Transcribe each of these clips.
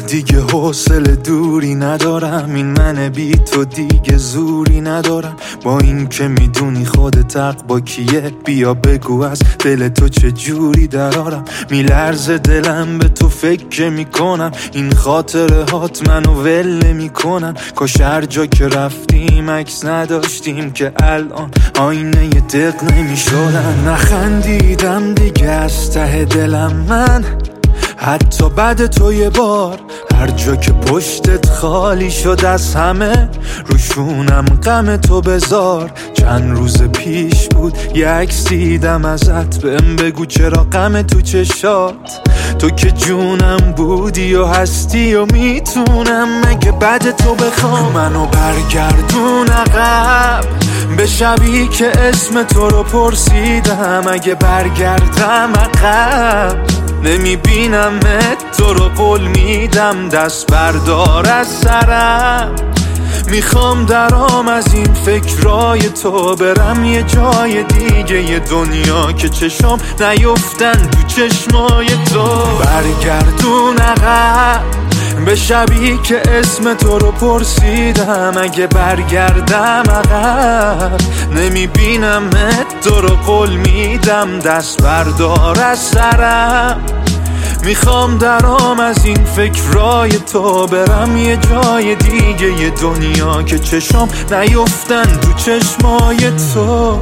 دیگه حوصله دوری ندارم، این من بی تو دیگه زوری ندارم. با این که میدونی خودت حق با کیه، بیا بگو از دل تو چه جوری درارم. میلرزه دلم به تو فکر میکنم، این خاطره هات منو ول میکنن. کاش هر جا که رفتیم عکس نداشتیم که الان آینه ی دق نمیشدن. نخندیدم دیگه از ته دلم من، حتی بعد تو یه بار. هر جا که پشتت خالی شد از همه، روشونم غم تو بذار. چند روز پیش بود یه عکس دیدم ازت، بهم بگو چرا غم تو چشات. تو که جونم بودی و هستی و میتونم مگه بعد تو بخوام منو برگردون عقب به شبی که اسم تو رو پرسیدم. اگه برگردم عقب نمیبینمت، تو رو قول میدم دست بردار از سرم. میخوام درام از این فکرای تو، برم یه جای دیگه یه دنیا که چشم نیفتن تو چشمای تو. برگردون عقب به شبی که اسم تو رو پرسیدم. اگه برگردم عقب نمیبینمت، تو رو قول میدم دست بردار از سرم. میخوام درام از این فکرای تو، برم یه جای دیگه یه دنیا که چشم نیفتن تو چشمای تو.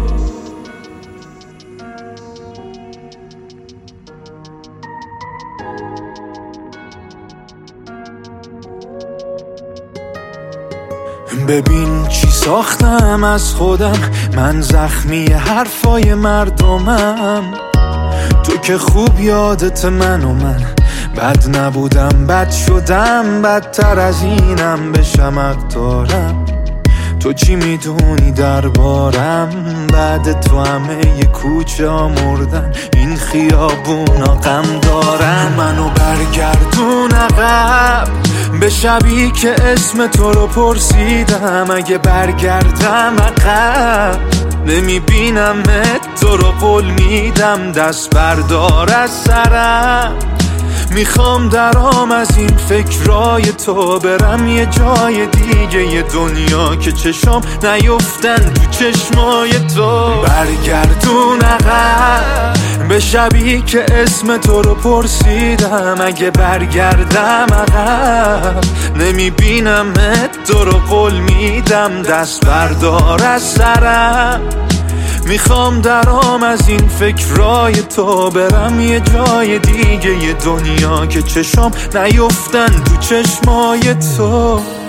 ببین چی ساختم از خودم، من زخمی حرفای مردمم. تو که خوب یادت من و من بد نبودم، بد شدم، بدتر از اینم بشم اقدارم. تو چی میدونی دربارم؟ بعد تو همه ی کوچه ها مردن، این خیابونا غم دارن. منو برگردون عقب به شبی که اسم تو رو پرسیدم. اگه برگردم عقب نمیبینمت، تو رو قول میدم دست بردار از سرم. میخوام درام از این فکرای تو، برم یه جای دیگه یه دنیا که چشم نیفتن تو چشمای تو. برگردون عقب به شبی که اسم تو رو پرسیدم. اگه برگردم عقب نمیبینمت، تو رو قول میدم دست بردار از سرم. میخوام درام از این فکرای تو، برم یه جای دیگه یه دنیا که چشم نیفتن تو چشمای تو.